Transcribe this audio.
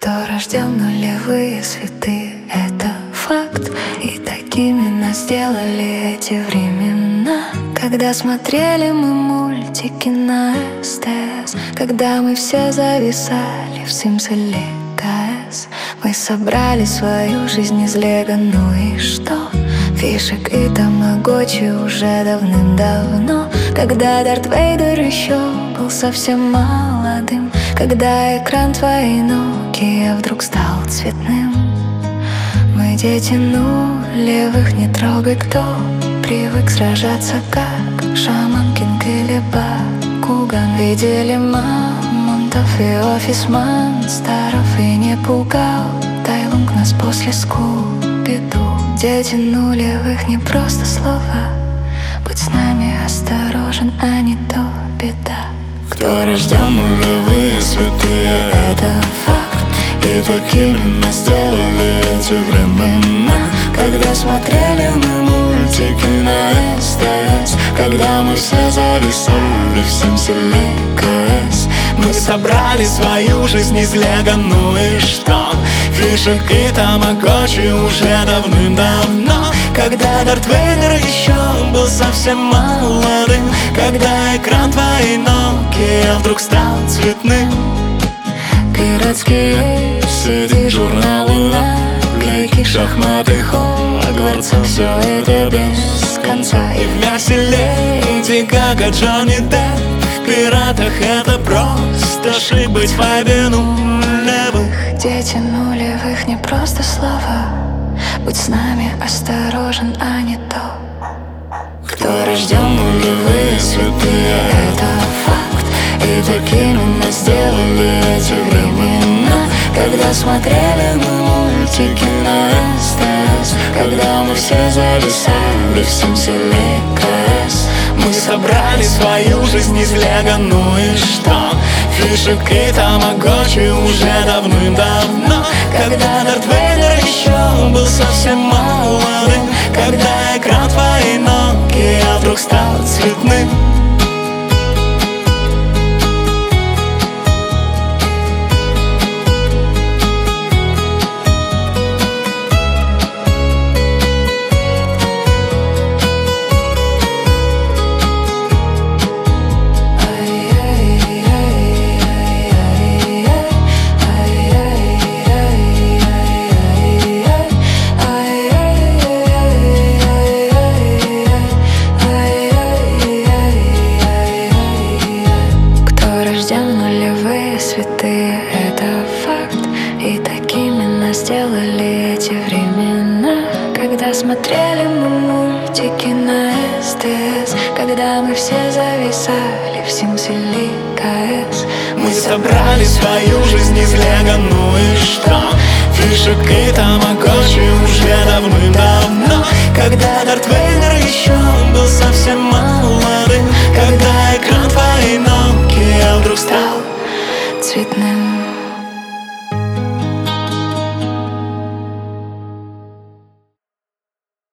Кто рожден нулевые святые, это факт. И такими нас сделали эти времена, когда смотрели мы мультики на СТС, когда мы все зависали в Симс или КС. Мы собрали свою жизнь из лего, ну и что? Фишек и тамагочи уже давным-давно, когда Дарт Вейдер еще был совсем молодым, когда экран твоей Nokia вдруг стал цветным. Мы дети нулевых, не трогай, кто привык сражаться, как шаман, кинг или Бакуган. Видели мамонтов и офис монстров, и не пугал Тайлунг нас после Скуби-Ду. Дети нулевых, не просто слова, будь с нами осторожен, а не то беда. Кто рожден нулевые святые, это факт. И такими нас сделали эти времена, когда смотрели мы мультики на СТС, когда мы все зависали в Симс или КС. Мы собрали свою жизнь из лего, ну и что? Фишек и тамагочи уже давным-давно, когда Дарт Вейдер еще был совсем молодым, когда экран твоей Nokia вдруг стал цветным. Пиратские CD, журналы, наклейки, шахматы, Хогвартс, все это без конца. И вместе Леди Гага, Джонни Депп, в пиратах это просто шик быть в вайбе нулевых. дети нулевых, не просто слова, будь с нами осторожен, а не то. Кто рожден нулевые святые, Это факт. и такими нас сделали эти времена, Когда смотрели мы мультики на СТС, когда мы все зависали в Симс или КС. Мы собрали свою жизнь из лего, ну и что? Фишек и тамагочи уже давным-давно, когда Дарт Вейдер еще был совсем молодым, когда экран твоей Nokia вдруг стал цветным. святые, это факт. И такими нас сделали эти времена, когда смотрели мы мультики на СТС, когда мы все зависали в Симс или КС. Мы собрали свою жизнь из лего, ну и что? Фишек и тамагочи уже давным-давно, когда Дарт Вейдер еще был совсем молодым, когда экран твоей Nokia вдруг стал цветным.